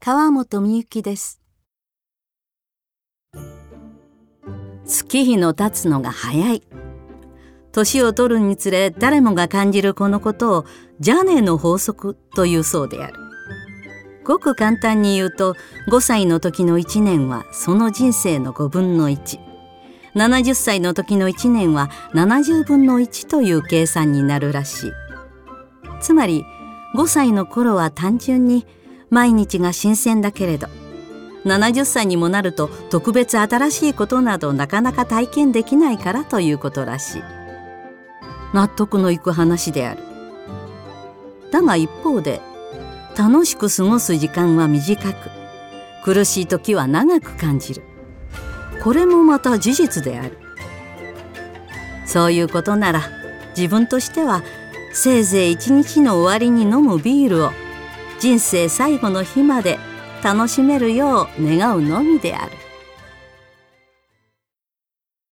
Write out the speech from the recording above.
川本美幸です。月日の経つのが早い。年を取るにつれ誰もが感じるこのことをジャネーの法則というそうである。ごく簡単に言うと、5歳の時の1年はその人生の5分の1、70歳の時の1年は70分の1という計算になるらしい。つまり5歳の頃は単純に毎日が新鮮だけれど、70歳にもなると特別新しいことなどなかなか体験できないからということらしい。納得のいく話である。だが一方で、楽しく過ごす時間は短く、苦しい時は長く感じる。これもまた事実である。そういうことなら、自分としてはせいぜい一日の終わりに飲むビールを人生最後の日まで楽しめるよう願うのみである。